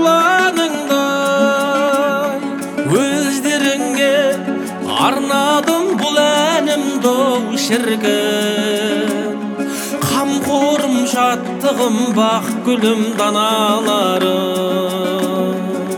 айланыңдай өздеріңе арнадым бұл әнімді шіркін. Қамқорым, жаттығым, бақ гүлім, даналарым.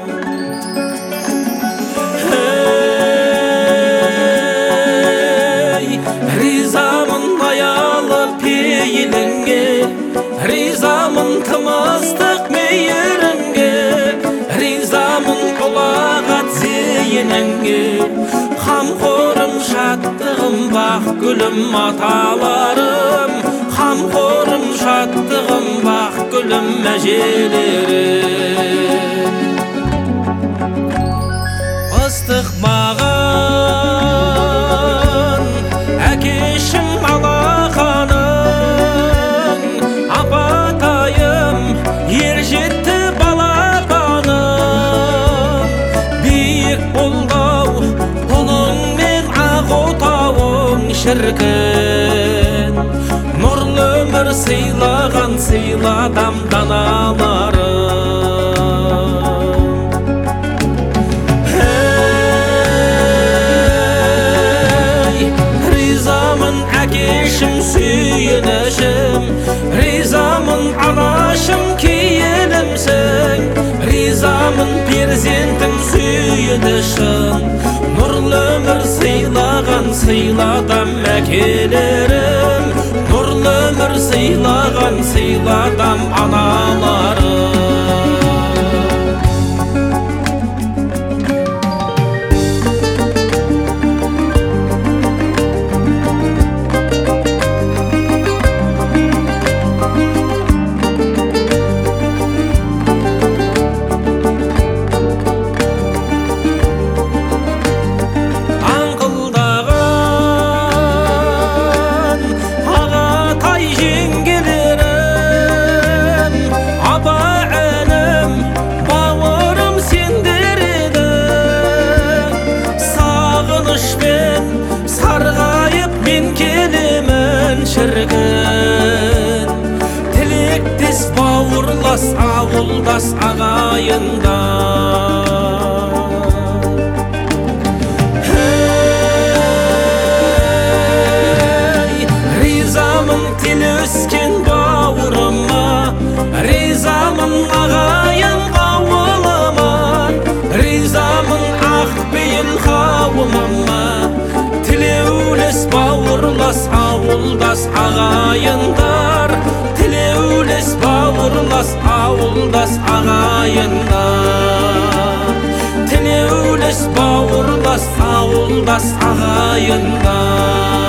Ризамын аялы пейіліңе, ризамын тымыстық мейіріңге, ризамын құлағат зейініңге. Қамқорым, жаттығым, бақ гүлім, аталарым. Қамқорым, жаттығым, бақ гүлім, әжелерім. Ыстық маған әкешім алақаның, апатайым ер жетті балапаным. Биік болдау ұлың мен ақ отауың шіркін. Нұрлы өмір сыйлаған сыйладам даналарым. Ризамын әкешім, сүйінішім, ризамын анашым, кейінімсің, ризамын перзентің сүйінішің. Нұрлы өмір сыйлаған сыйладам әкелерім, нұрлы өмір сыйлаған сыйладам аналарым. Тілектес бауырлас ауылдас ағайында. Ризамын тілі өскен бауырыма, ризамын ағайын қауылыма, ризамын ақ бейіл қауымыма. Тілеулес бауырлас ауылдас ағайындар, тілеулес бауырлас ауылдас ағайындар, тілеулес бауырлас ауылдас ағайындар.